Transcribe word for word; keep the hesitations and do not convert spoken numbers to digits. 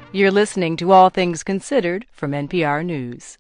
You're listening to All Things Considered from N P R News.